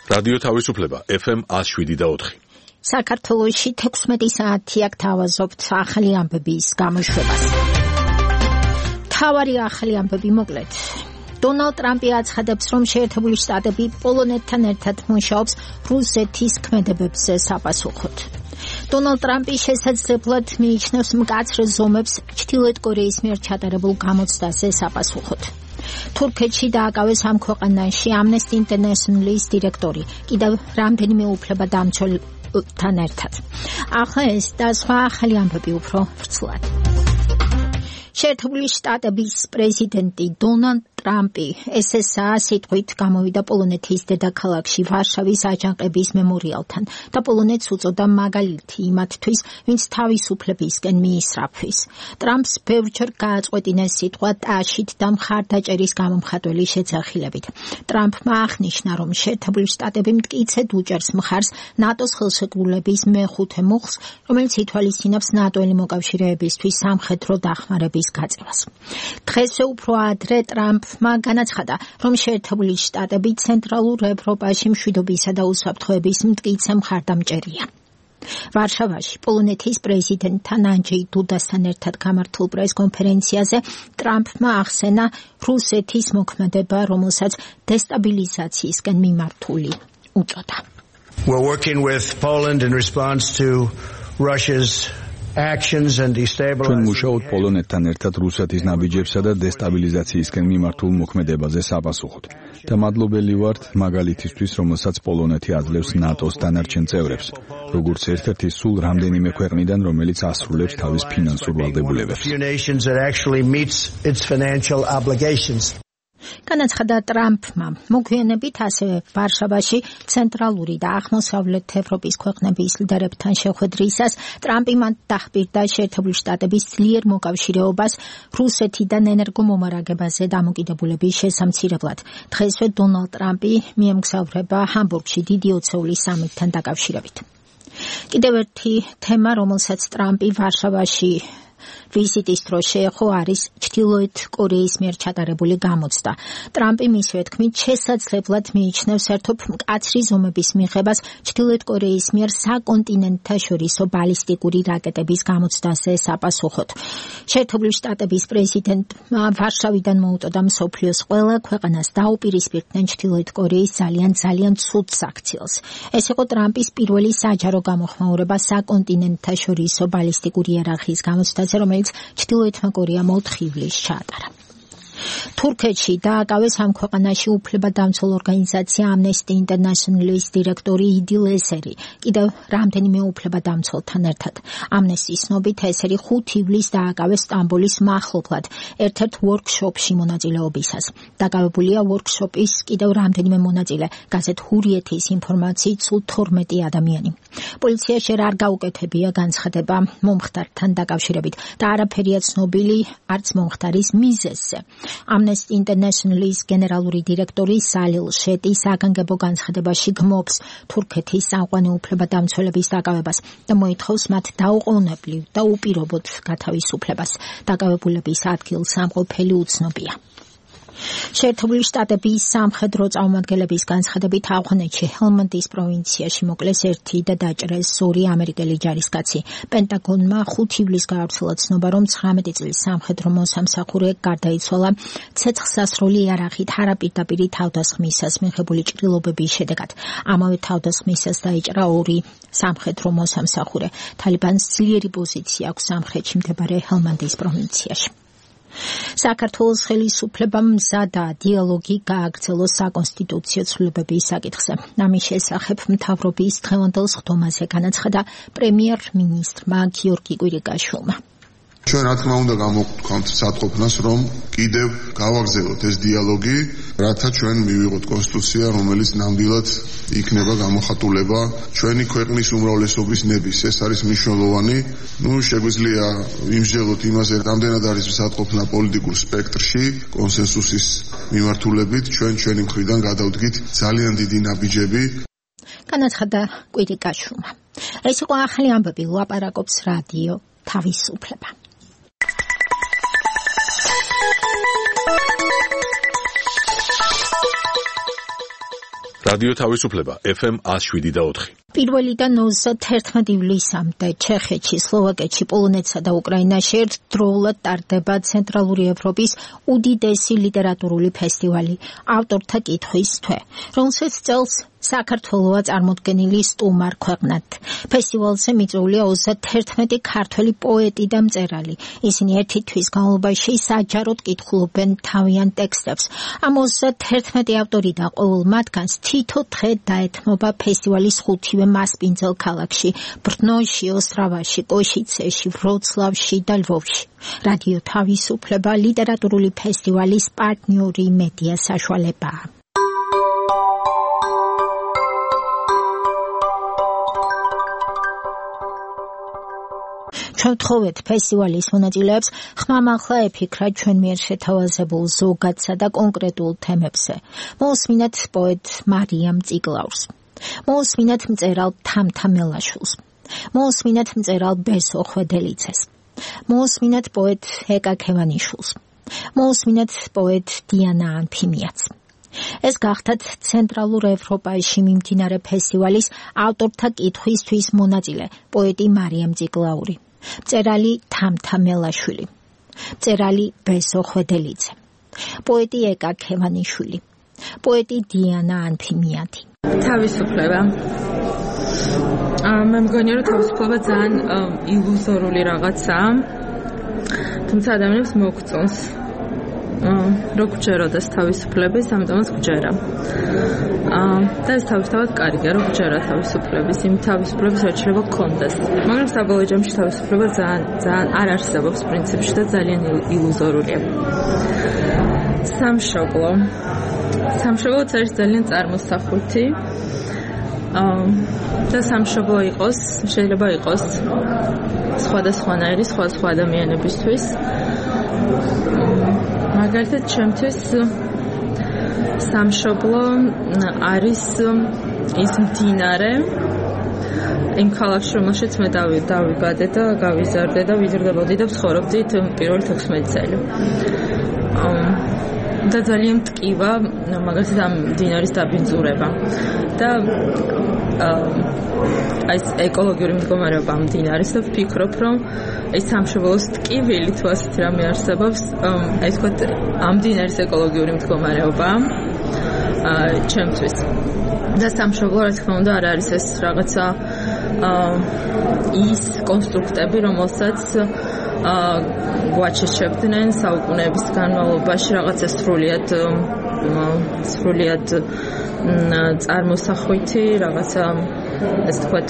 რადიო თავისუფლება FM 107.4. საქართველოში 16 საათი აქ თავაზობთ ახალი ამბების გამოშვებას. თავარი ახალი ამბები მოკლედ. დონალდ ტრამპი აცხადებს, რომ შეერთებული შტატები პოლონეთთან ერთად მუშაობს რუსეთის ქმედებებზე საპასუხოდ. დონალდ ტრამპი შესაძლებლად მიიჩნევს მკაცრ ზომებს ჩრდილოეთ კორეის მიერ ჩატარებულ გამოცდაზე საპასუხოდ. თურქეთში დააკავეს ამ ქვეყანაში Amnesty International-ის დირექტორი, კიდევ რამდენიმე უფლებადამცველთან ერთად. ახლა ეს და სხვა ახალი ამბები უფრო ვრცლად. შეერთებული შტატების პრეზიდენტი დონალდ ტრამპი SSA სიტყვით გამოვიდა პოლონეთის დედაქალაქში ვარშავის აჯანყების მემორიალთან და პოლონეთს უწოდა მაგალითი იმათთვის, ვინც თავისუფლებისკენ მიისწრაფვის. ტრამპს ბევრჯერ გააწყვეტინა სიტყვა ტაშით და მხარდაჭერის გამომხატველი შეძახილებით. ტრამპმა აღნიშნა, რომ შეერთებული შტატები მტკიცედ უჭერს მხარს ნატოს ხელშეკრულების მეხუთე მუხლს, რომელიც ითვალისწინებს ნატოელი მოკავშირეებისთვის სამხედრო დახმარების გაწევას. დღესვე უფრო ადრე ტრამპმა განაცხადა, რომ შეერთებული შტატები ცენტრალურ ევროპაში მშვიდობისა და უსაფრთხოების მტკიცე მხარდამჭერია. ვარშავაში პოლონეთის პრეზიდენტთან ანჯეი დუდასთან ერთად გამართულ პრესკონფერენციაზე ტრამპმა ახსენა რუსეთის მოქმედება, რომელსაც დესტაბილიზაციისკენ მიმართული უწოდა. We're working with Poland in response to Russia's actions and destabilization. ჩვენ მუშაობთ პოლონეთთან ერთად რუსეთის ნაბიჯებსა და დესტაბილიზაციისკენ მიმართულ მოქმედებაზე საპასუხოდ. და მადლობელი ვართ მაგალითისთვის, რომელსაც პოლონეთი აძლევს ნატოს დანარჩენ წევრებს, როგორც ერთ-ერთი სულ რამდენიმე ქვეყნიდან, რომელიც ასრულებს თავის ფინანსურ ვალდებულებებს. განაცხადა ტრამპმა, მოგვიანებით ასევე ვარშავაში ცენტრალური და აღმოსავლეთ ევროპის ქვეყნების ლიდერებთან შეხვედრისას ტრამპი მათ დახბირდა შეერთებული შტატების ძლიერ მოკავშირეობას რუსეთიდან ენერგომომარაგებაზე დამოკიდებულების შესამცირებლად. დღესვე დონალდ ტრამპი მიემგზავრება ჰამბურგში დიდი ოცეულის სამიტთან დაკავშირებით. კიდევ ერთი თემა, რომელსაც ტრამპი ვარშავაში ვიზიტის დროს შეეხო, არის ჩრდილოეთ კორეის მიერ ჩატარებული გამოცდა. ტრამპი მისივე თქმით შესაძლებლად მიიჩნევს ერთობ მკაცრი ზომების მიღებას ჩრდილოეთ კორეის მიერ საკონტინენტთაშორისო ბალისტიკური რაკეტების გამოცდაზე საპასუხოდ. შეერთებული შტატების პრეზიდენტმა ვარშავიდან მოუწოდა მსოფლიოს ყველა ქვეყანას დაუპირისპირდნენ ჩრდილოეთ კორეის ძალიან ცუდ საქციელს. ეს იყო ტრამპის პირველი საჯარო გამოხმაურება საკონტინენტთაშორისო ბალისტიკური იარაღიის გამოცდაზე, რომელიც ჩრდილოეთმა კორეამ 4 ივლისს ჩაატარა. თურქეთში დააკავეს ამ ქვეყანაში უფლებადამცველ ორგანიზაცია Amnesty International-ის დირექტორი იდილ ესერი, კიდევ რამდენიმე უფლებადამცველთან ერთად. Amnesty-ის ცნობით ესერი 5 ივლისს დააკავეს სტამბოლის მახლობლად, ერთ-ერთ ვორქშოპში მონაწილეობისას. დაკავებულია ვორქშოპის კიდევ რამდენიმე მონაწილე, გაზეთ ჰურიეთის ინფორმაციით სულ 12 ადამიანი. პოლიცია ჯერ არ გაუკეთებია განცხადება მომხდართან დაკავშირებით და არაფერია ცნობილი არც მომხდარის მიზეზზე. Amnesty International-ის გენერალური დირექტორი სალილ შეტი საგანგებო განცხადებაში გმობს თურქეთის სამყარო უფლებადამცველების დაკავებას და მოითხოვს მათ დაუყოვნებლივ და უპირობოდ გათავისუფლებას. დაკავებულების ადგილსამყოფელი უცნობია. შეერთებული შტატების სამხედრო წარმომადგენლების განცხადებით ავღანეთში ჰელმანდის პროვინციაში მოკლეს 1 და დაჭრეს 2 ამერიკელი ჯარისკაცი. პენტაგონმა 5 ივლისს გაავრცელა ცნობა, რომ 19 წლის სამხედრო მოსამსახურე გარდაიცვალა ცეცხლსასროლი იარაღით არაპირდაპირი თავდასხმისას მიღებული ჭრილობების შედეგად. ამავე თავდასხმისას დაიჭრა 2 სამხედრო მოსამსახურე. თალიბანს ძლიერი პოზიცია აქვს სამხრეთში მდებარე ჰელმანდის პროვინციაში. საქართველოს ხელისუფლებამ მზადა დიალოგი გააგრძელოს საკონსტიტუციო ცვლილებების საკითხზე. ამის შესახებ მთავრობის დღევანდელ სხდომაზე განაცხადა პრემიერ-მინისტრმა გიორგი კვირიკაშვილმა. ჩვენ რა თქმა უნდა გამოვქვთ სათყოფნას, რომ კიდევ გავაგრძელოთ ეს დიალოგი, რათა ჩვენ მივიღოთ კონსტიტუცია, რომელიც ნამდვილად იქნება გამოხატულება ჩვენი ქვეყნის უმრავლესობის ნების. ეს არის მნიშვნელოვანი. შეგვიძლია ვიმსჯელოთ იმაზე, რამდენად არის სათყოფნა პოლიტიკურ სპექტრში, კონსენსუსის მიმართულებით, ჩვენი მხრიდან გადავდგით ძალიან დიდი ნაბიჯები. განაცხადა კვირიკაშვილმა. ეს იყო ახალი ამბები, ლაპარაკობს რადიო თავისუფლება. რადიო თავისუფლება FM 107.4. პირველიდან 31 ივლისამდე ჩეხეთში, სლოვაკეთში, პოლონეთსა და უკრაინაში ერთდროულად ტარდება ცენტრალური ევროპის უდიდესი ლიტერატურული ფესტივალი ავტორთა კითხვის თვე, რომელსაც წელს საქართველოა წარმოდგენილი სტუმარ ქვეყნად. ფესტივალზე მიწვეულია 31 ქართველი პოეტი და მწერალი. ისინი ერთი თვის განმავლობაში საჯაროდ კითხულობენ თავიანთ ტექსტებს. ამ 31 ავტორი და ყოველ მათგანს თითო დღე დაეთმობა ფესტივალის ხუთივე მასპინძელ ქალაქში: ბრნოში, ოსტრავაში, კოშიცეში, ვროცლავში და ლვოვში. რადიო თავისუფლება ლიტერატურული ფესტივალის პარტნიორი მედია საშუალებაა. შევთხოვეთ ფესტივალის მონაწილეებს ხმამაღლა ეფიქრა ჩვენ მიერ შეთავაზებულ ზოგადსა და კონკრეტულ თემებზე. მოусმინეთ პოეტ მარიამ წიგლაურს. მოусმინეთ მწერალ თამთა მელაშვილს. მოусმინეთ მწერალ ბესო ხვედელიძეს. მოусმინეთ პოეტ ეკა ქევანიშვილს. მოусმინეთ პოეტ დიანა ანფიმიაც. ეს გახდათ ცენტრალურ ევროპაში მიმდინარე ფესტივალის ავტორთა კითხვისთვის მონაწილე პოეტი მარიამ წიგლაური, მწერალი თამთა მელაშვილი, მწერალი ბესო ხვედელიძე, პოეტი ეკა ქევანიშვილი, პოეტი დიანა ანფიმიათი. თავისუფლება. მე მგონია, რომ თავისუფლება ძალიან ილუზორული რაღაცაა, თუმცა ადამიანებს მოგწონს. რო გჯეროდეს თავისუფლების, ამიტომაც გჯერა. და ეს თავისთავად კარგია, რო გჯერა თავისუფლების, იმ თავისუფლების შეიძლება გქონდეს. მაგრამ საბოლოო ჯამში თავისუფლება ძალიან არ არსებობს პრინციპში და ძალიან ილუზორულია. სამშობლო. სამშობლოც არის ძალიან წარმოსახვითი. და სამშობლო იყოს, შეიძლება იყოს სხვადასხვანაირი, სხვა ადამიანებისთვის. მაგალითად, ჩემთვის სამშობლო არის ის მდინარე იმ ქალაქში, რომელშიც მე დავიბადე და გავიზარდე და ვიზრდებოდი და ვცხოვრობდი პირველი 16 წელი. და ძალიან მტკივა, მაგალითად ამ მდინარის დაბინძურება. და ეს ეკოლოგიური მდგომარეობა ამ მდინარის და ვფიქრობ, რომ ეს სამშობლოს ტკივილი თუ ასეთ რამე არსებობს, აი თქვათ ამ მდინარის ეკოლოგიური მდგომარეობა ჩემთვის. და სამშობლო, რა თქმა უნდა, არ არის ეს რაღაცა ის კონსტრუქტები, რომელსაც გვაჩეჩებდნენ საუკუნეების განმავლობაში რაღაცა სრულიად წარმოსახვითი, რაღაცა ეს თქვათ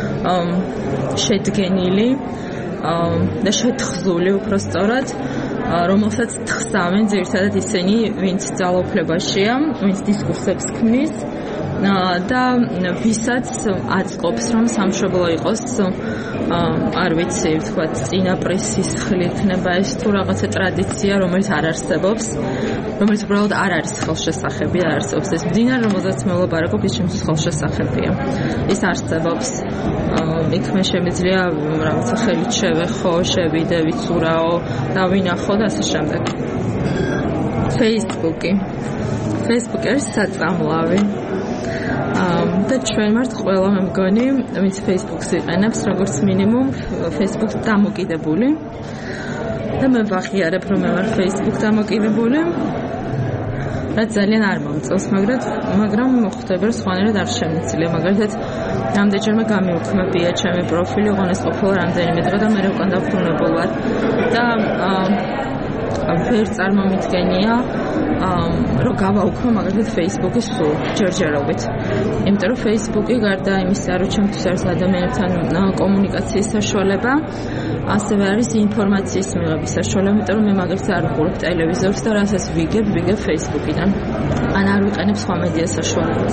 შედგენილი და შეთხზული უпростоრად, რომელსაც თხსავენ ძირითადად ისინი, ვინც ძალაუფლებაშია, ვინც დისკურსებს ქმნის და ვისაც აწყობს, რომ სამშობლო იყოს, არ ვიცი, ვთქვათ, წინაპრისის ხილი იქნება ეს თუ რაღაცა ტრადიცია, რომელიც არ არსებობს, რომელიც უბრალოდ არ არის ხელშესახები, არ არსებობს. ეს მდინარე, რომელზეც მე ვლაპარაკობ, ის ჩემთვის ხელშესახებია. ის არსებობს. იქ მე შემიძლია რაღაცა ხელით შევეხო, შევიდე, ვიცურაო, დავინახო და ასე შემდეგ. Facebook არის საწამლავი. და ჩვენ ვართ ყველა, მე მგონი, ვინც Facebook-ს იყენებს, როგორც მინიმუმ Facebook-ს დამოკიდებული. და მე ვაღიარებ, რომ მე ვარ Facebook-ს დამოკიდებული. რა ძალიან არ მომწონს, მაგრამ ხვდება, რომ სხვანაირად არ შემიძლია. მაგალითად, რამდენჯერმე გამიუქმებია ჩემი პროფილი, ოღონდ ეს ყოფილა რამდენიმე დღე და მე უკან დაბრუნებულ ვარ. და ვერ წარმომიდგენია, რომ გავაუქმო მაგალითად Facebook-ის სულ ჯერჯერობით. იმიტომ რომ Facebook-ი გარდა იმისა, რომ ჩემთვის არის ადამიანებთან კომუნიკაციის საშუალება, ასევე არის ინფორმაციის მიღების საშუალება, იმიტომ რომ მე მაგალითად არ ვყურებ ტელევიზორს და რასაც ვიგებ Facebook-იდან. ან არ ვიყენებ სხვა მედია საშუალებას.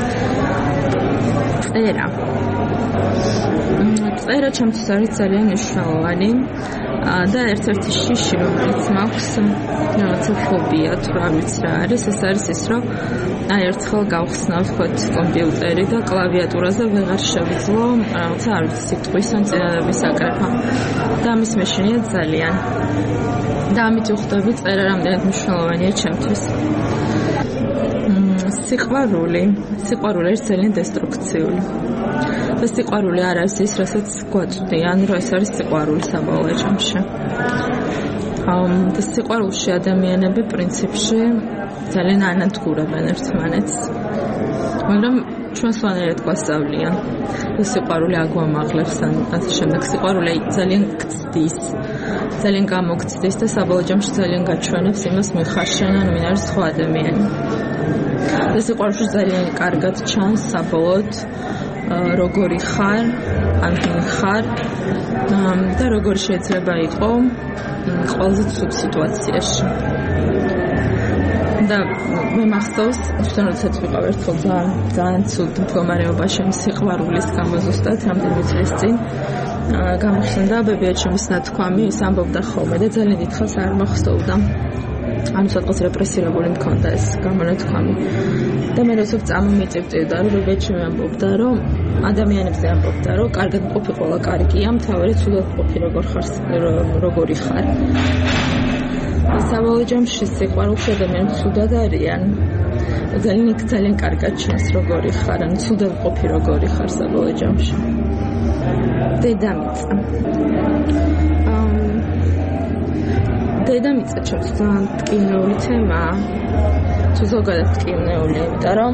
წერა ჩემთვის არის ძალიან მნიშვნელოვანი. და ერთ-ერთი შიში, რომელიც მაქვს, რაღაცა ფობია, თუ არ ვიცი რა არის, ეს არის ის, რომ აი ერთხელ გავხსნა, ვთქვათ, კომპიუტერი და კლავიატურაზე ვეღარ შევძლო, რაღაცა არ ვიცი, სიტყვის ან წერილების აკრეფა. და ამის მეშინია ძალიან. და ამით ვხვდები, წერა რამდენად მნიშვნელოვანია ჩემთვის. სიყვარული არის ძალიან დესტრუქციული. და სიყვარული არ არის ის, რასაც გვაწვდიან, რომ ეს არის სიყვარული საბოლოო ჯამში. და სიყვარულში ადამიანები პრინციპში ძალიან ანადგურებენ ერთმანეთს. მაგრამ ჩვენ სვანერად გვასწავლიან. სიყვარული აგვამაღლებს ან ასე შემდეგ. სიყვარული ძალიან გწდის, ძალიან გამოგწდის და საბოლოო ჯამში ძალიან გაჩვენებს იმას, ვინ ხარ შენ ან ვინ არის სხვა ადამიანი. და სიყვარულში ძალიან კარგად ჩანს საბოლოოდ როგორი ხარ, ან ვინ ხარ და როგორი შეიძლება იყო ყველაზე ცუდ სიტუაციაში. და მე მახსოვს, თვითონ როდესაც ვიყავ ერთხელ ძალიან ცუდ მდგომარეობაში სიყვარულის გამო ზუსტად რამდენიმე წლის წინ გამიხსენდა ბებიაჩემის ნათქვამი, ის ამბობდა ხოლმე და ძალიან დიდხანს არ მახსოვდა. ანუ სადღაც რეპრესირებული მქონდა ეს გამონათქვამი. და მე როდესაც წამომიწევდა, რომ ბებიაჩემი ამბობდა, რომ ადამიანებზე ამბობდა, რომ კარგად მყოფი ყველა კარგია, მთავარი ცუდად მყოფი როგორი ხარ. საბოლოო ჯამში სიყვარულში ადამიანები ცუდად არიან. ძალიან კარგად ჩანს როგორი ხარ, ან ცუდად მყოფი როგორი ხარ საბოლოო ჯამში. დედამიწა ჩემთვის ძალიან ტკივნეული თემაა. თუ ზოგადად ტკივნეული, იმიტომ რომ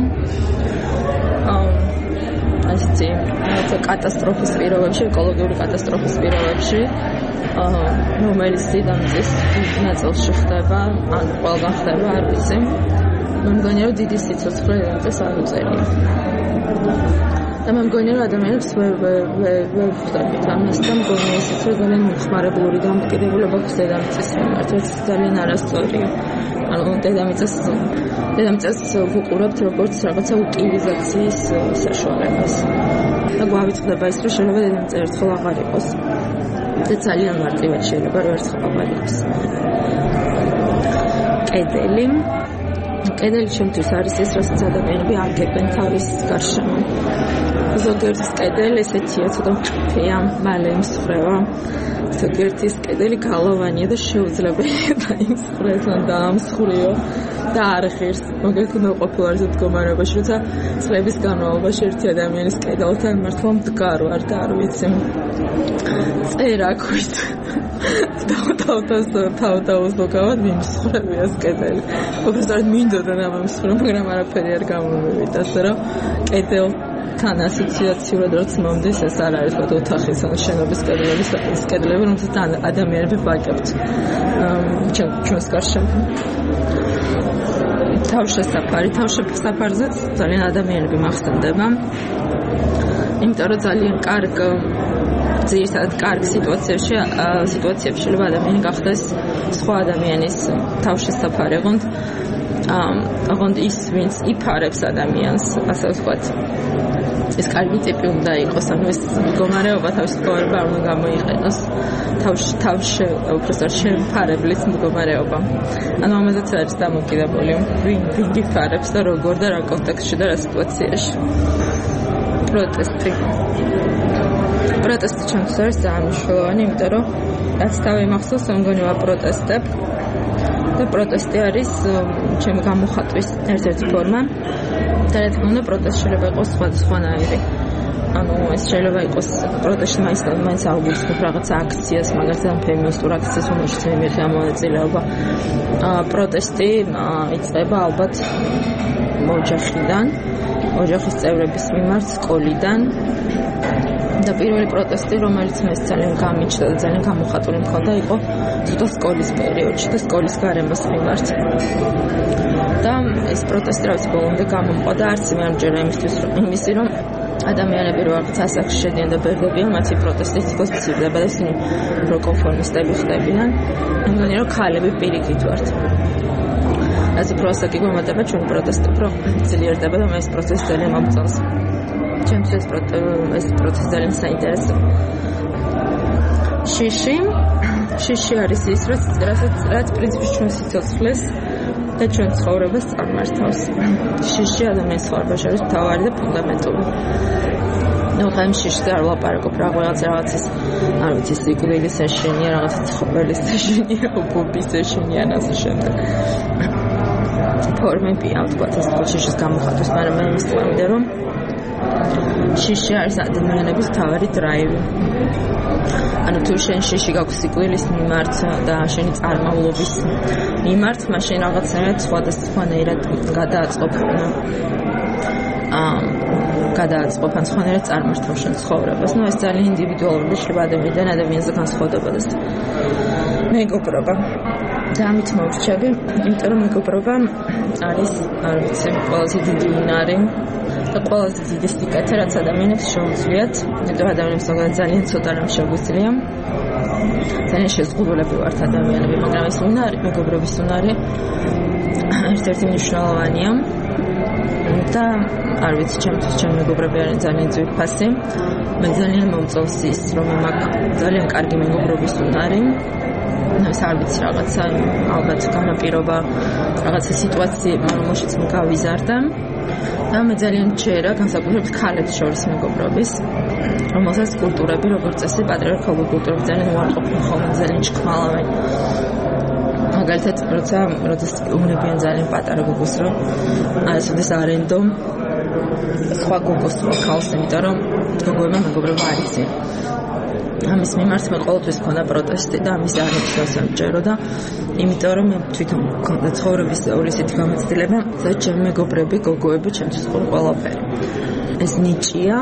ასეთი კატასტროფის პირობებში, ეკოლოგიური კატასტროფის პირობებში რომელიც დედამიწის ნაწილში ხდება, ან ყველგან ხდება, არ ვიცი. მე მგონია, რომ დიდი სიცოცხლე დედამიწას არ უწევია. და მე მგონია, რომ ადამიანებს ვერ ვხვდებით ამას და მგონია ისიც, რომ ძალიან მომხმარებლური დამოკიდებულება აქვს დედამიწის მიმართ, რაც ძალიან არასწორია. ანუ დედამიწას ვუყურებთ როგორც რაღაცა утилизაციის საშუალებას. და გვავიწყდება ის, რომ შეიძლება დედამიწა ერთხელ აღარ იყოს. და ძალიან მარტივად შეიძლება რომ ერთხელ აღარ იყოს. კედელი ჩემთვის არის ის, რასაც ადამიანები აგებენ თავის გარშემო. ზოგიერთის კედელი ესეთია, ცოტა მწიფეა, მალე იმსხვრევა. ზოგიერთის კედელი გალავანია და შეუძლებელია დაიმსხვრეს ან დაამსხვრიო და არ ღირს. მოგეთქვა მე ყოფილ არზე მდგომარეობაში, როცა წლების განმავლობაში ერთი ადამიანის კედელთან მართლა მდგარ ვარ და არ ვიცი. წერაქვით. თავდაუზოგავად მიმსხვრევია კედელი. უბრალოდ მინდოდა დამემსხვრე, მაგრამ არაფერი არ გამომივიდა, ასე რომ კედელთან ასოციაციურად რაც მომდის, ეს არ არის თქო ოთახის ან შენობის კედლები, რომელსაც ადამიანები ვაკებთ. ჩვენს გარშემო. თავშესაფარზე ძალიან ადამიანები მახსენდება. იმიტომ რომ ძალიან ძირითადად კარგ სიტუაციებში შეიძლება ადამიანი გახდეს სხვა ადამიანის თავშესაფარი, ოღონდ ის ვინც იფარებს ადამიანს, ასე ვთქვათ, ეს კარგი ტიპი უნდა იყოს, ანუ ეს მდგომარეობა თავისუფლება არ უნდა გამოიყენოს უბრალოდ შემფარებლის მდგომარეობა. ანუ ამაზეც არის დამოკიდებული, ვინ იფარებს და როგორ და რა კონტექსტში და რა სიტუაციაში. პროტესტი ჩემთვის არის ძალიან მნიშვნელოვანი, იმიტომ რომ რაც თავი მახსოვს, მგონი ვაპროტესტებ და პროტესტი არის ჩემი გამოხატვის ერთ-ერთი ფორმა. და რა თქმა უნდა, პროტესტი შეიძლება იყოს სხვადასხვანაირი. ანუ ეს შეიძლება იყოს პროტესტი მაინც აუგუსტის რაღაცა აქციას, მაგალითად ფემინისტურ აქციას, რომელშიც მე მიხარ მონაწილეობა. პროტესტი იწყება ალბათ ოჯახის წევრების მიმართ, სკოლიდან. და პირველი პროტესტი, რომელიც მე ძალიან გამიჩნდა და ძალიან გამოხატული მქონდა, იყო ზუსტად სკოლის პერიოდში და სკოლის გარემოს მიმართ. და ეს პროტესტი რაც ბოლომდე გამომყვა და არც მე არ მჯერა იმისი, რომ ადამიანები რო რაღაც ასაკში შედიან და ბერდებიან, მათი პროტესტი თვითონ მცირდება და ისინი რო კონფორმისტები ხდებიან. მე მგონია, რომ ქალები პირიქით ვართ. ასე უფრო ასაკი გვემატება ჩვენი პროტესტი, უფრო ძლიერდება და მე ეს პროცესი ძალიან მომწონს. ჩემთვის ეს პროცესი ძალიან საინტერესო. შიში არის ის, რაც პრინციპში ჩვენ სიცოცხლეს და ჩვენ ცხოვრებას წარმართავს. შიში ადამიანის ცხოვრებაში არის მთავარი და ფუნდამენტური. ნუ ხომ შიშზე არ ვლაპარაკობ რაღაცის, არ ვიცი, სიკვდილის ეშინია, რაღაცა ცხოველის ეშინია, უბობის ეშინია, ასე შემდეგ. ფორმებია, თქვა ეს შიშის გამოხატვის, მაგრამ მე მისწავდა რომ შიში არის ადამიანების თავარი დრაივი. ანუ თუ შენ შიში გაქვს სიკვდილის მიმართ და შენი წარმავლობის მიმართ, მაშინ რაღაცნაირად სხვადასხვანაირად გადააწყობ ან სხვანაირად წარმართავს შენ ცხოვრებას. ნუ ეს ძალიან ინდივიდუალური შეიძლება ადამიანზე განსხვავდება და მეგობრობა. და ამით მოვრჩები, იმიტომ რომ მეგობრობა არის, არ ვიცი, ყველაზე დიდი უნარი და ყველაზე დიდი სიკეთე, რაც ადამიანებს შეუძლიათ. იმიტომ ადამიანებს ძალიან ცოტა რამ შეგვიძლია. ძალიან შეზღუდულები ვართ ადამიანები, მაგრამ ეს უნარი, მეგობრობის უნარი ერთ-ერთი მნიშვნელოვანია. და არ ვიცი, ჩემ მეგობრები არიან ძალიან ძვირფასი. მე ძალიან მომწონს ის, რომ მაქვს ძალიან კარგი მეგობრობის უნარი. ეს არ ვიცი, რაღაცა ალბათ განაპირობა, რაღაცა სიტუაციები, რომელშიც მე გავიზარდა. და მე ძალიან მჯერა განსაკუთრებით ქალებს შორის მეგობრობის, რომელსაც კულტურები, როგორც წესი, პატრიარქალური კულტურები ძალიან უარყოფენ ხოლმე, ძალიან ჭკმალავენ. მაგალითად, როცა უნებიან ძალიან პატარა გოგოს, რომ არასოდეს არ ენდო სხვა გოგოს ხალხს, იმიტომ რომ გოგოებმა მეგობრობა არ იციან. ამის მიმართ მე ყოველთვის მქონდა პროტესტი და ამის არაფერს ამჯერო და იმიტომ რომ მე თვითონ მქონდა ცხოვრების ისეთი გამოცდილება, სადაც ჩემი მეგობრები, გოგოები ჩემთვის ყო ყველაფერი. ეს ნიჭია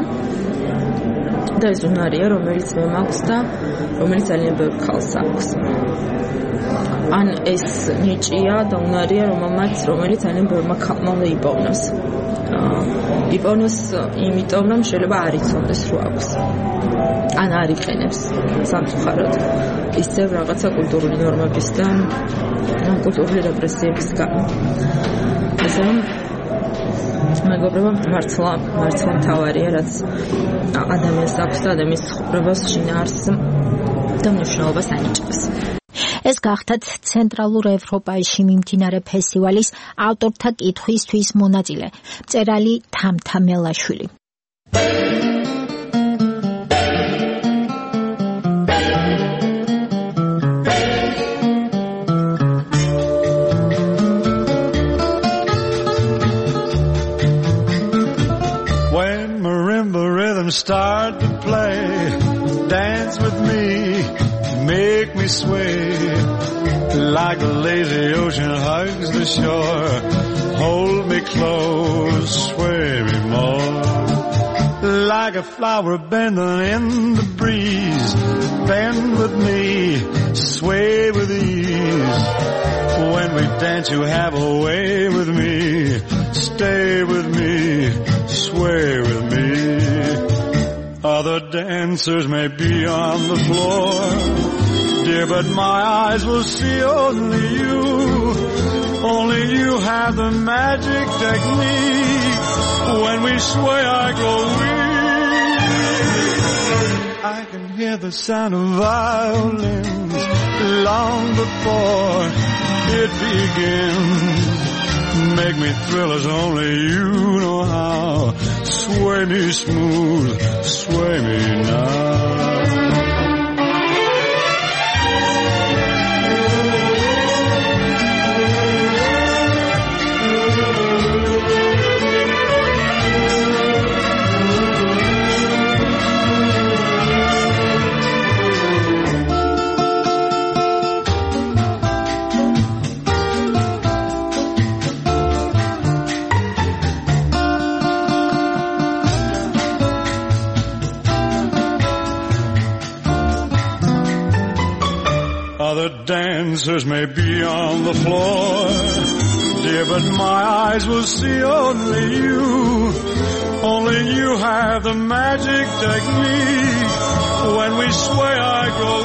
და ეს უნარია, რომელიც მე მაქვს და რომელიც ძალიან ბევრ ქალს აქვს. ან ეს ნიჭია და უნარია, რომელიც ძალიან ბევრმა ქალმა იპოვნოს. იპოვნოს იმიტომ, რომ შეიძლება არ იცოდეს, რომ აქვს. ან არ იყენებს სამწუხაროდ ისევ რაღაცა კულტურული ნორმების და კულტურული რეპრესიების გამო. ესე რომ მეგობრობა მართლა მთავარია, რაც ადამიანს აქვს და ადამიანის ცხოვრებას შინაარსს და მნიშვნელობას ანიჭებს. ეს გახდათ ცენტრალურ ევროპაში მიმდინარე ფესტივალის ავტორთა კითხვისთვის მონაწილე, მწერალი თამთა მელაშვილი. When marimba rhythms start to play, dance with me, make me sway, like a lazy ocean hugs the shore, hold me close, sway me more, like a flower bending in the breeze, bend with me, sway with ease, when we dance you have a way with me, stay with me, sway with me. Other dancers may be on the floor, dear, but my eyes will see only you. Only you have the magic technique. When we sway, I grow weak. I can hear the sound of violins long before it begins. Make me thrill as only you know how. Sway me smooth, sway me now. Other dancers may be on the floor, dear, but my eyes will see only you. Only you have the magic technique. When we sway, I grow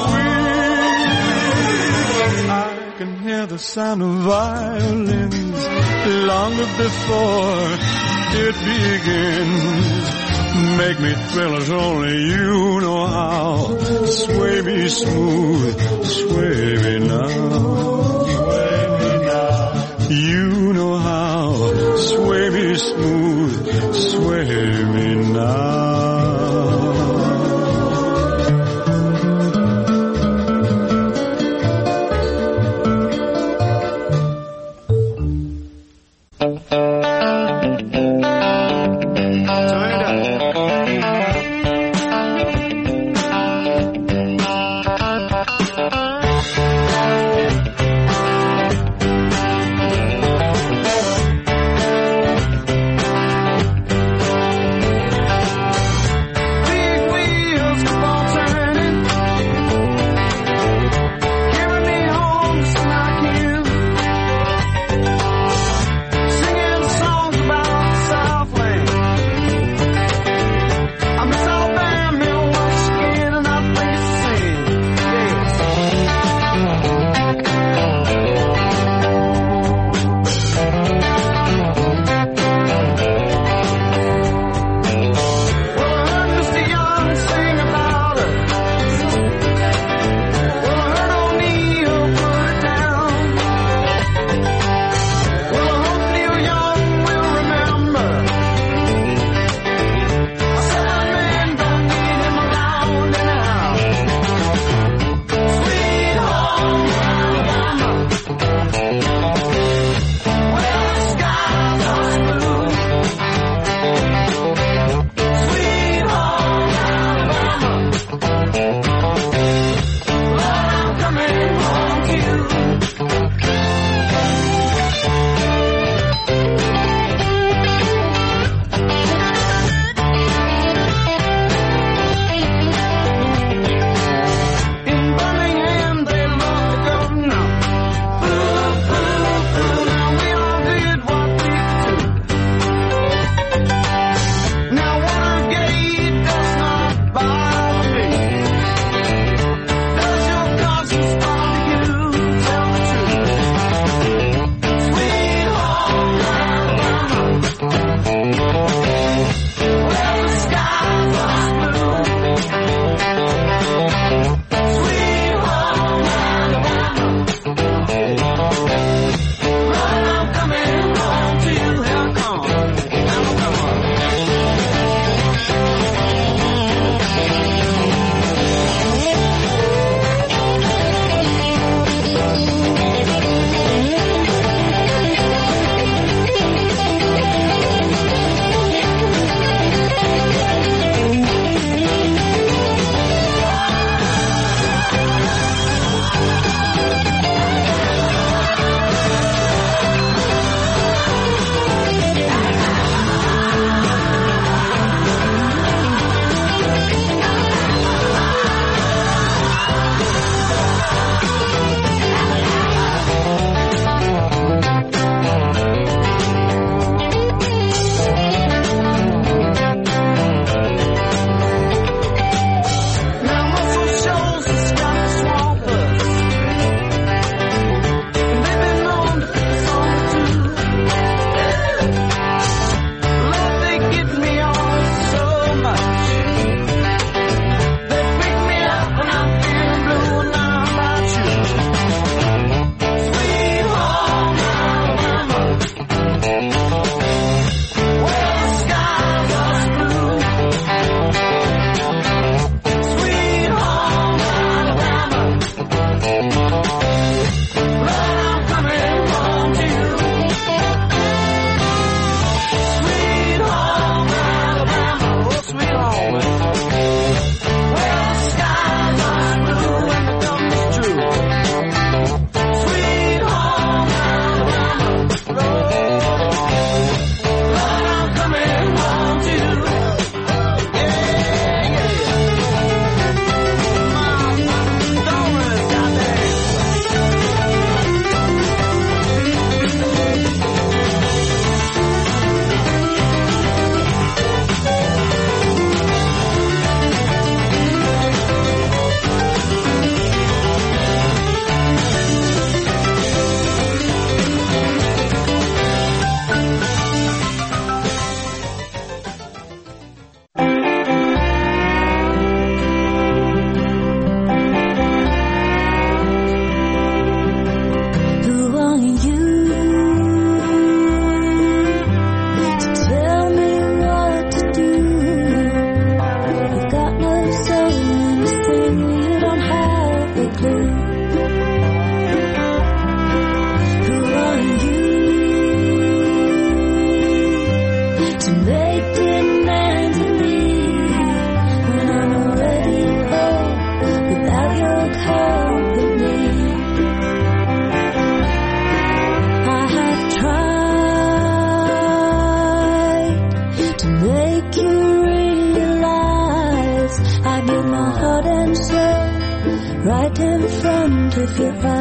weak. I can hear the sound of violins long before it begins. Make me thrill as only you know how. Sway me smooth, sway me now. Sway me now. You know how. Sway me smooth, sway me now.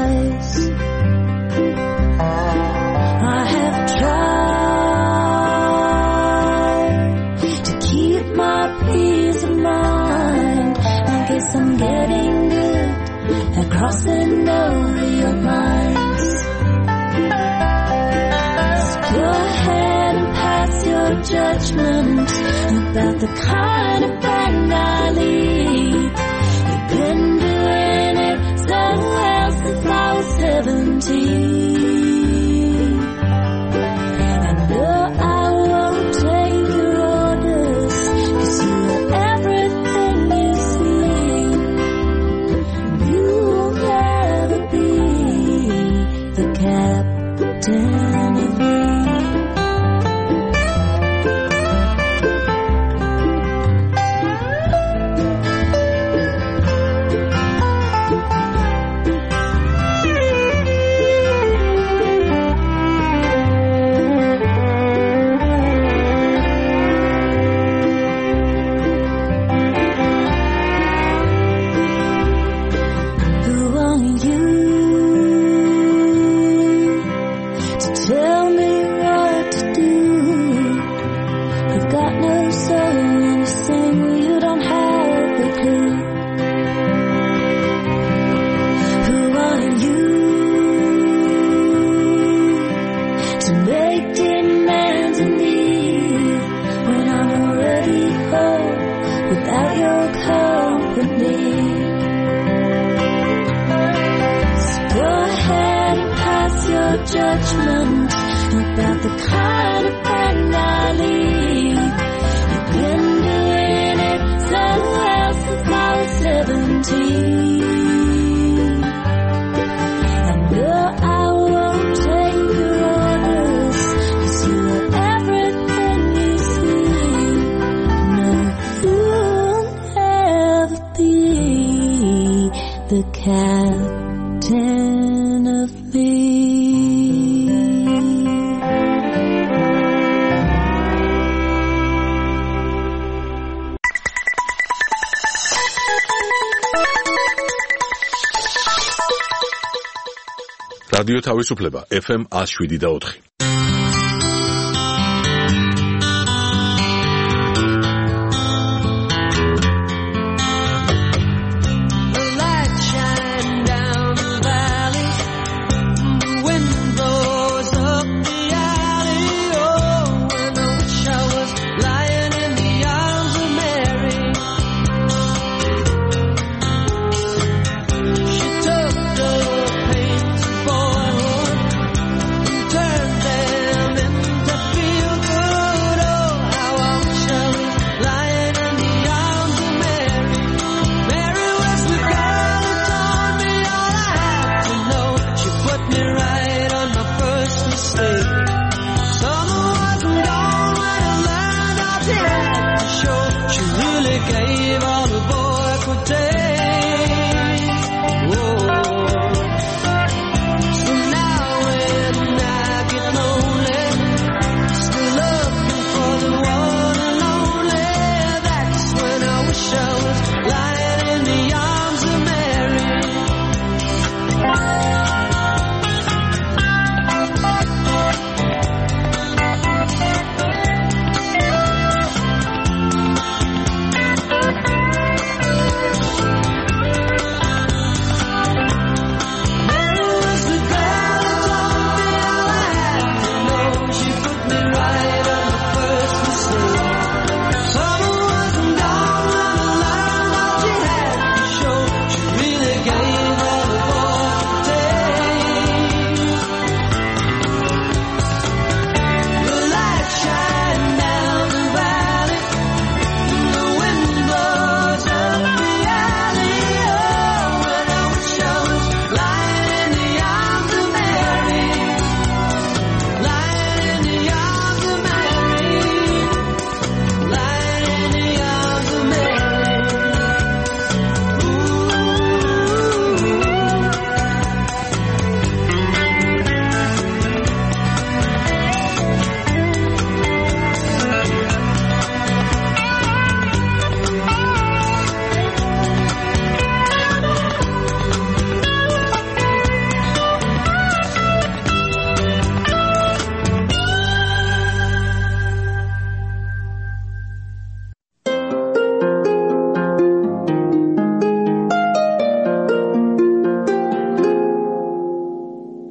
eyes. I have tried to keep my peace of mind. I guess I'm getting good at crossing over your lines. So go ahead and pass your judgment about the kind of friend I lead. You've been doing it so well since I was 17. I know I won't take your orders, 'cause you are everything you see. You'll never be the captain of me. Judgment about the kind of friend I lead. You've been doing it so well since I was 17. I know I won't take your orders, 'cause you are everything you see. No, you'll never be the captain of me. რადიო თავისუფლება FM 107.4. Turned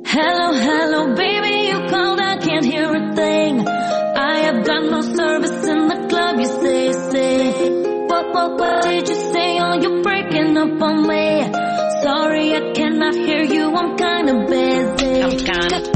Hello, hello, baby, you called, I can't hear a thing. I have got no service in the club, you say. What did you say? Oh, you're breaking up on me. Sorry, I cannot hear you, I'm kinda busy.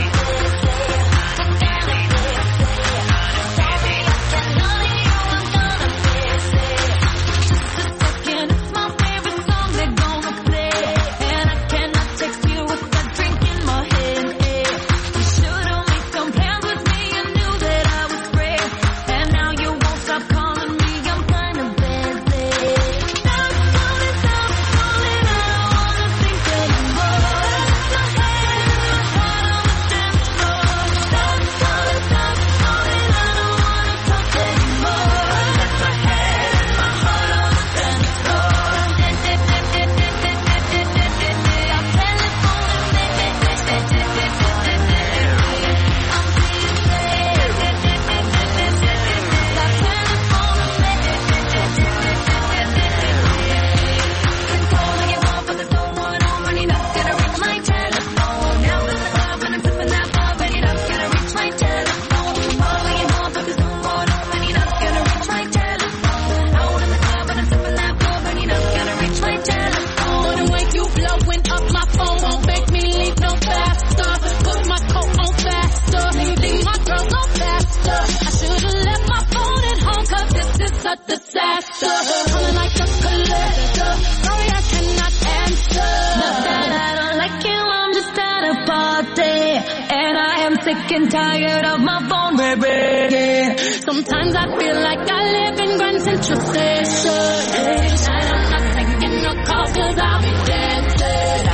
Sick and tired of my phone, baby. Sometimes I feel like I live in Grand Central Station. And I'm not taking no calls 'cause I'll be dancing.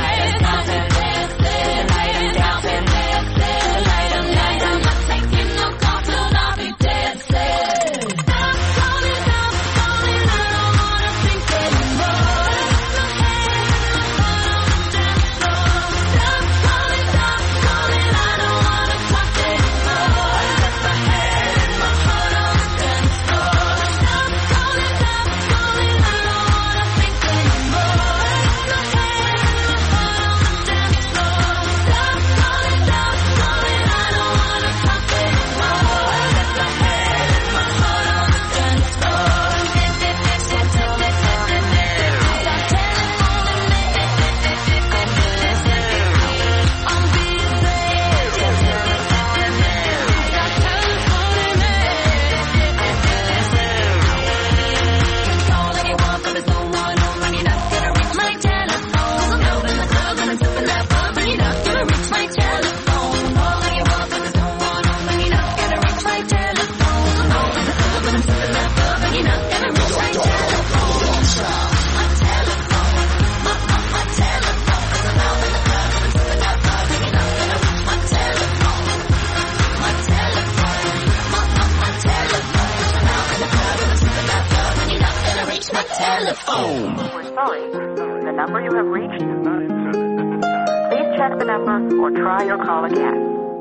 I'm not taking no calls 'cause I'll be dancing. Stop calling, I don't wanna think anymore. Stop calling, I don't wanna talk anymore. My head and my heart on the dance floor. Stop calling, I don't wanna think anymore. My head and my heart on the dance floor. Stop calling, I don't wanna talk anymore. My head and my heart on the dance floor. We're sorry. The number you have reached is not in service. Please check the number or try your call again.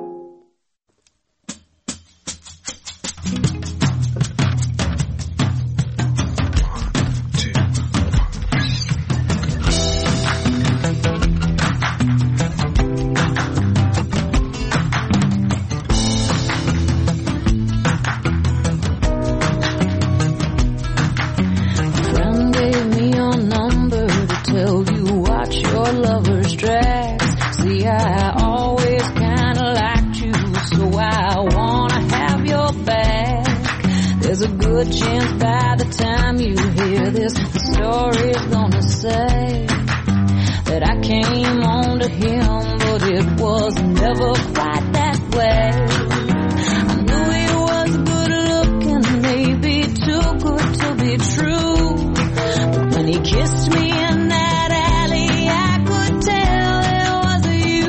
Lover's tracks. See, I always kinda liked you, so I wanna have your back. There's a good chance by the time you hear this, the story's gonna say that I came on to him, but it was never quite that way. I knew he was good looking, maybe too good to be true, but when he kissed me in that alley, I could tell it was you.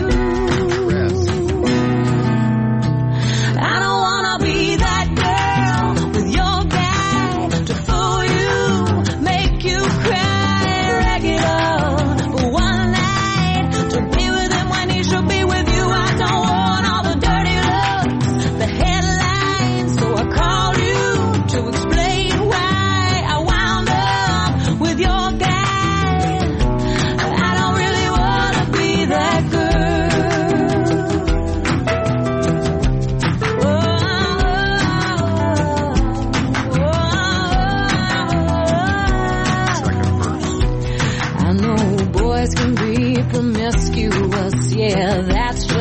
I don't wanna be that girl with your guy to fool you, make you cry, rag it on for one night, to be with him when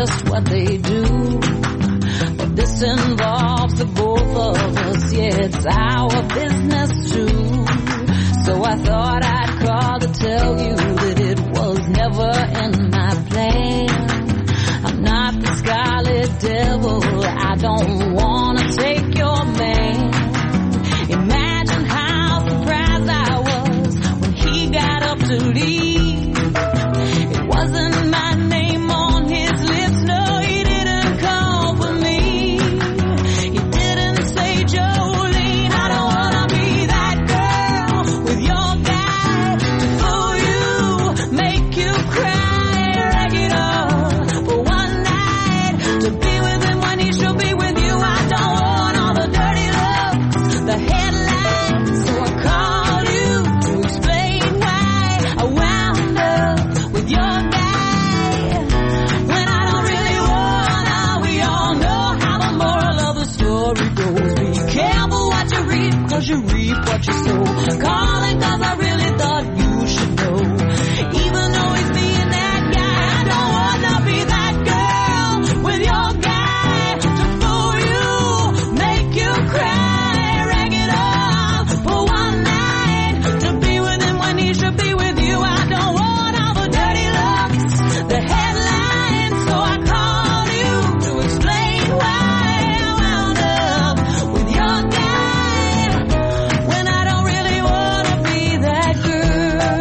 just what they do. But this involves the both of us, yeah, it's our business too. So I thought I'd call to tell you that it was never in my plan. I'm not the scarlet devil, I don't wanna take your man. Imagine how surprised I was when he got up to leave. It wasn't my name on his lips, no, he didn't call for me. He didn't say, Jolene, I don't wanna be that girl with your guy to fool you, make you cry, rag it up for one night, to be with him when he should be with you. I don't want all the dirty looks, the headlines, so I called you to explain why I wound up with your guy when I don't really wanna. We all know how the moral of the story goes. Be careful what you reap, 'cause you reap what you sow. Calling 'cause I really thought you should know. Even though he's being that guy, I don't wanna be that girl with your guy to fool you, make you cry, rag it up for one night, to be with him when he should be with you. I don't want all the dirty looks, the headlines, so I called you to explain why I wound up with your guy when I don't really wanna be that girl.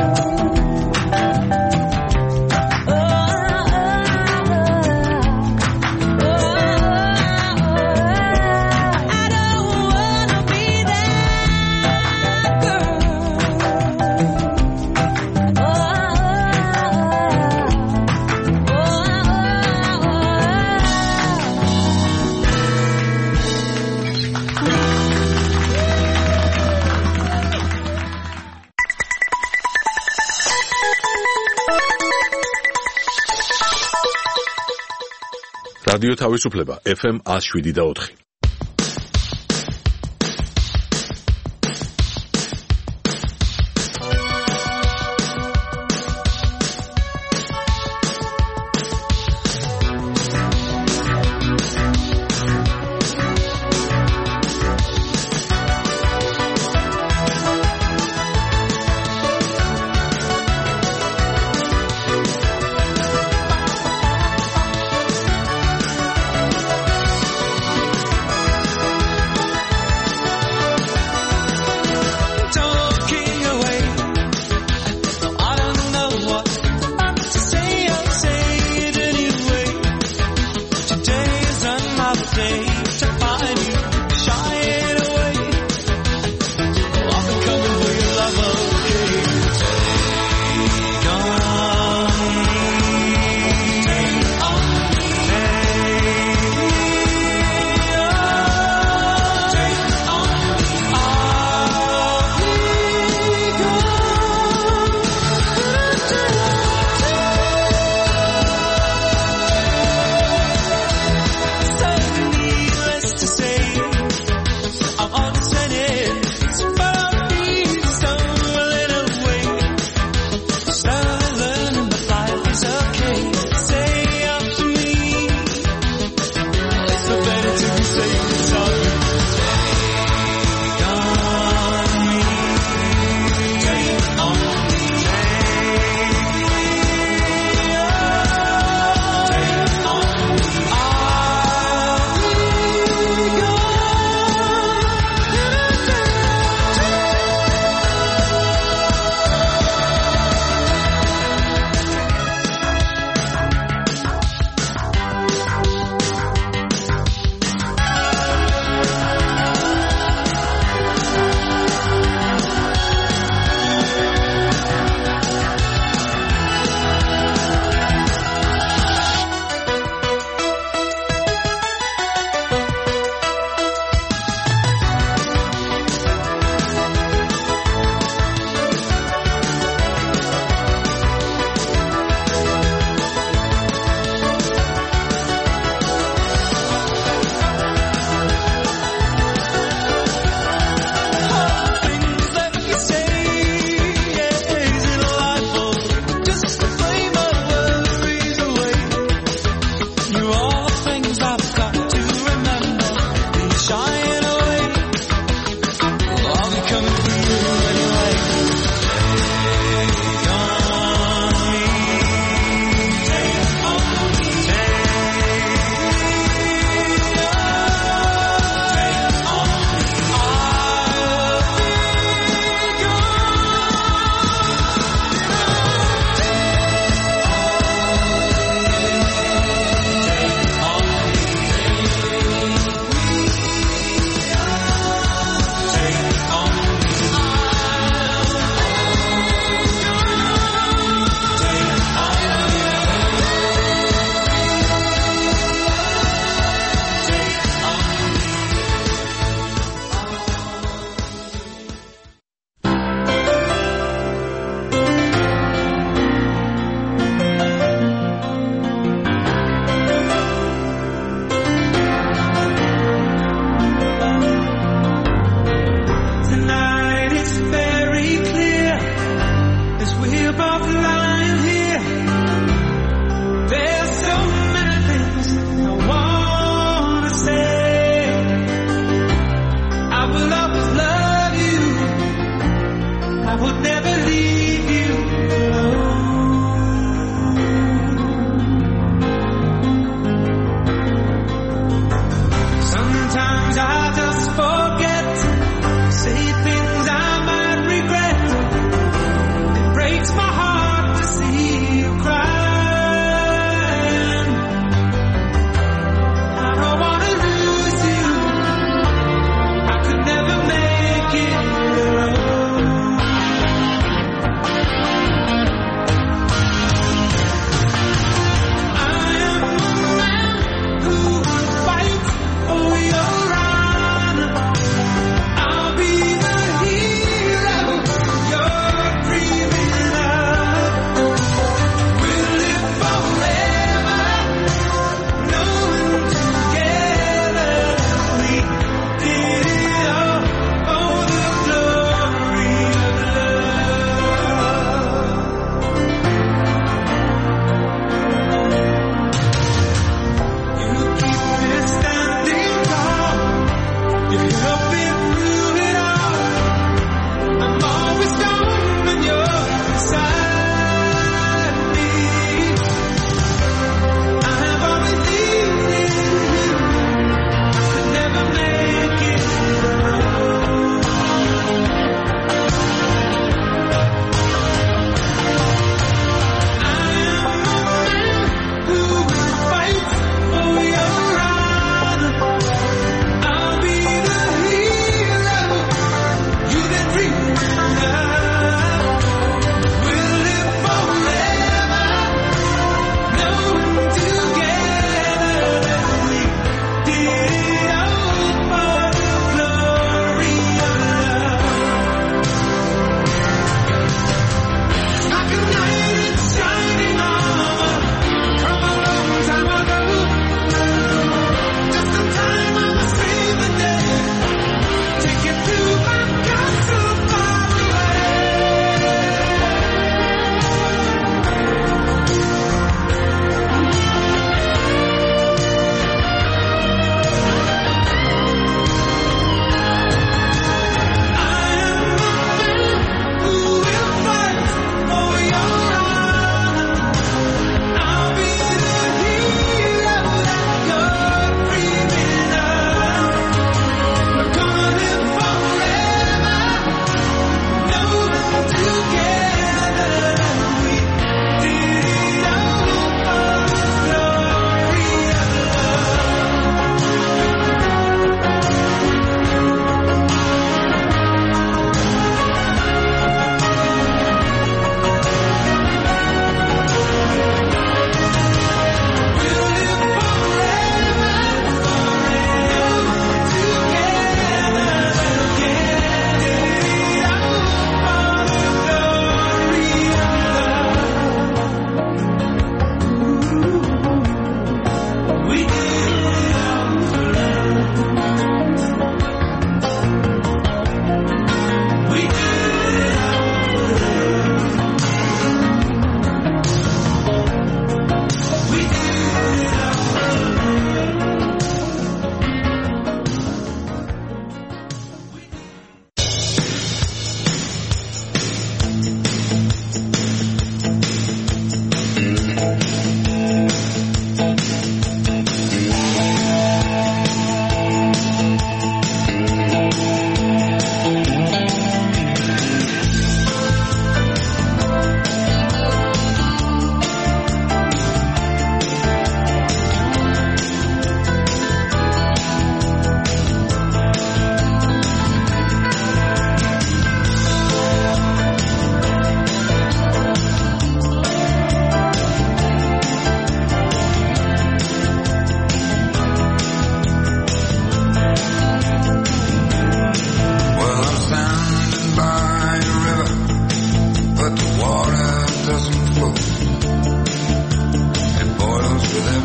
I don't wanna be that girl. რადიო თავისუფლება FM 107.4.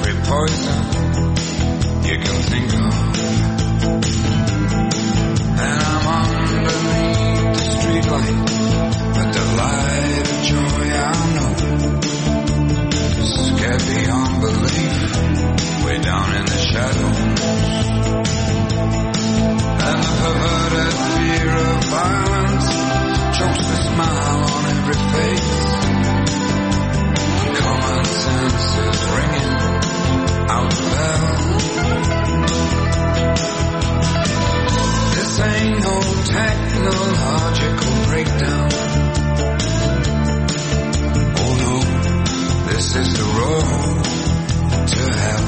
every poison you can think of. And I'm underneath the streetlight, a delight, a joy I know. Scared beyond belief, way down in the shadows. And the perverted fear of violence chokes the smile on every face. Common sense is ringing out loud. This ain't no technological breakdown. Oh no, this is the road to hell.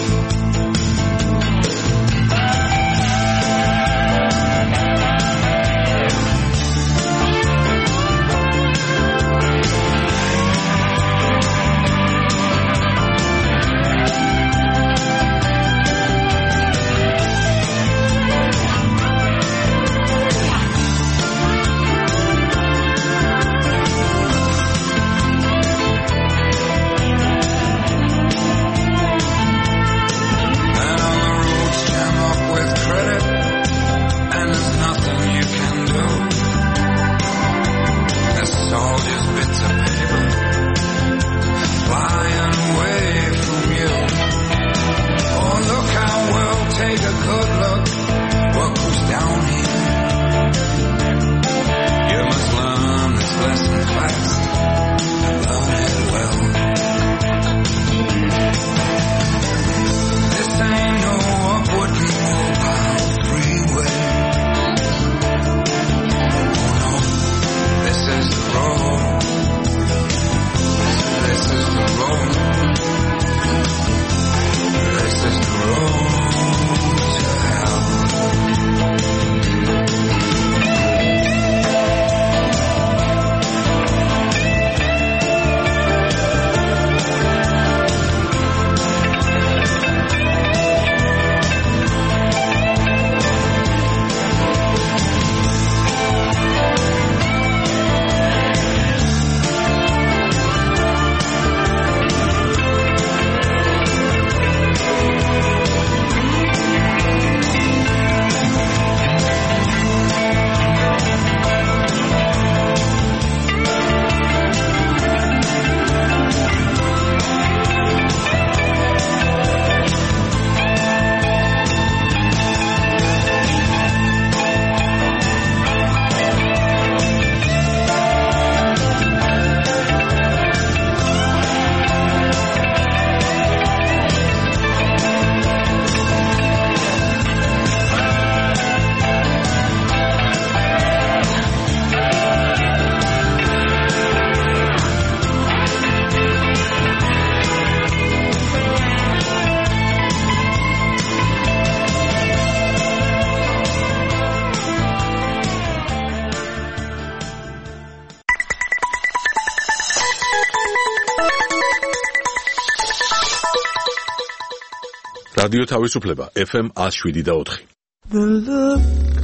რადიო თავისუფლება FM 107.4. The look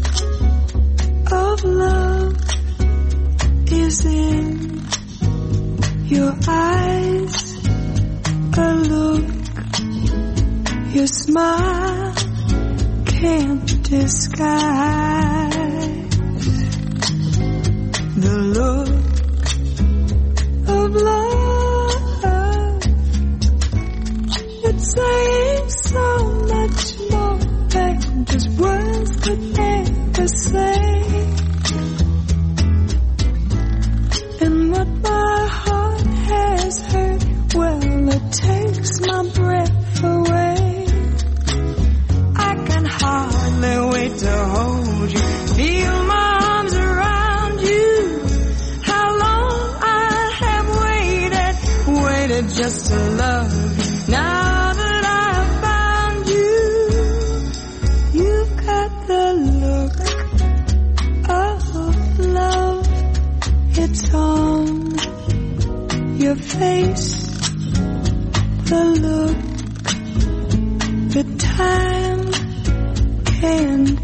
of love is in your eyes, a look your smile can't disguise. The look of love, it's saying so much more than just words could never say. And what my heart has heard, well, it takes my breath away. I can hardly wait to hold you, feel my arms around you. How long I have waited just to love you. Now on your face, the look that time can't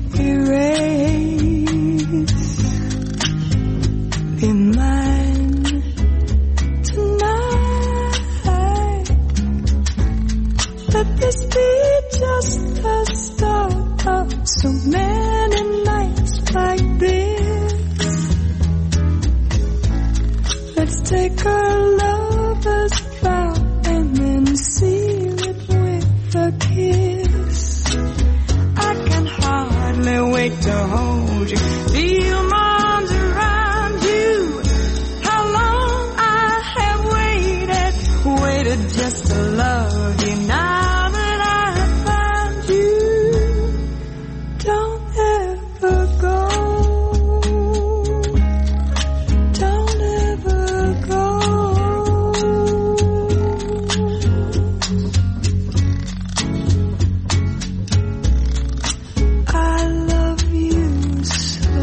erase. Be mine tonight, Let this be just the start of so many nights like this. Let's take our lover's vow and then seal it with a kiss. I can hardly wait to hold you, feel my arms around you. How long I have waited just to love you. Now that I have found you, don't ever go. Don't ever go. I love you so.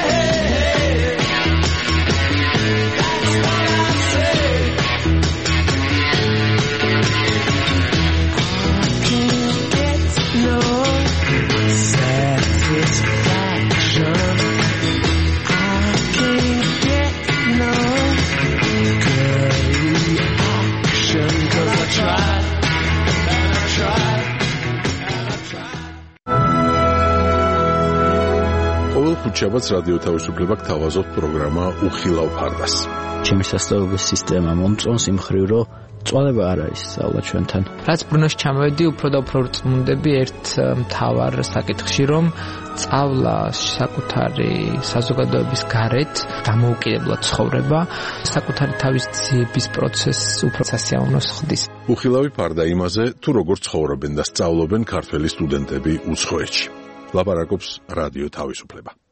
ხუთშაბათს რადიო თავისუფლება გთავაზობთ პროგრამა უხილავ ფარდას. ჩემი სასწავლებლების სისტემა მომწონს იმ მხრივ, რომ წვალება არ არის სწავლა ჩვენთან. რაც ბრუნოში ჩამოვედი, უფრო და უფრო წმუნდები ერთ მთავარ საკითხში, რომ სწავლა საკუთარი საზოგადოების გარეთ დამოუკიდებლად ცხოვრება, საკუთარი თავის ძიების პროცესს უფრო სასიამოვნოს ხდის. უხილავი ფარდა იმაზე, თუ როგორ ცხოვრობენ და სწავლობენ ქართველი სტუდენტები უცხოეთში. ლაპარაკობს რადიო თავისუფლება.